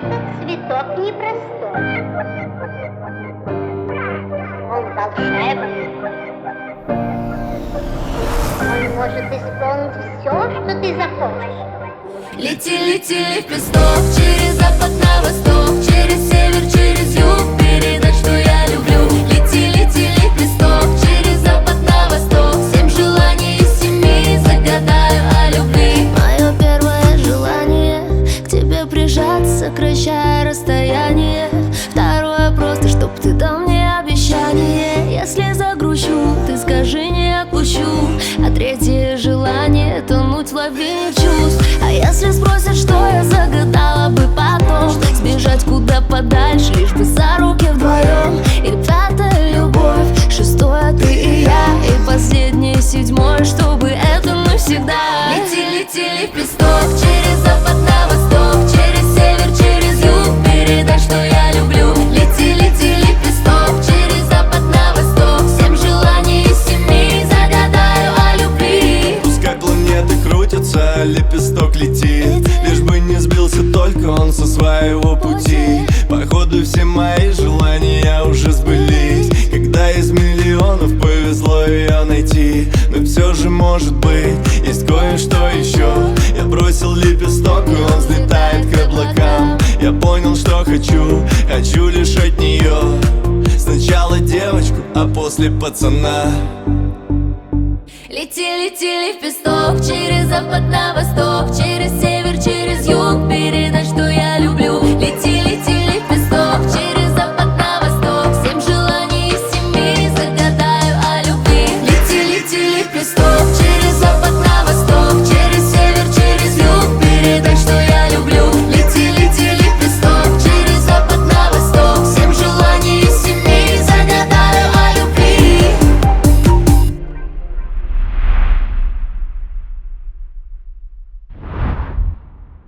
цветок непростой. Он волшебный. Он может исполнить все, что ты захочешь. Лети, лети, лепесток, через запад на восток, через север, через юг, передать, что я люблю. Лети, лети, лепесток, через запад на восток, 7 желаний из 7 загадаю о любви. Мое первое желание к тебе прижаться, сокращая расстояние. Второе просто, чтоб ты дал мне обещание. Если загрущу, ты скажи, не отпущу. А третье желание — тонуть в лавине чувств. А если спросят, что я загадала бы потом, сбежать куда подальше, лишь бы за руки вдвоем. И пятая любовь, шестое ты и я, и последнее седьмое, чтобы это навсегда. Лети, лети, лепесток, через запад на восток, через север, через юг, передать, что я люблю. Лети, лети, лепесток, через запад на восток, 7 желаний из 7 загадаю о любви. Пускай планеты крутятся, лепесток летит, лишь бы не сбился только он со своего пути. Походу все мои желания уже сбылись, когда из миллионов повезло ее найти. Но все же, может быть, есть кое-что еще. Я бросил лепесток, и он взлетает к облакам. Я понял, что хочу, хочу лишь от нее. Сначала девочку, а после пацана. Лети, лети, лепесток, через запад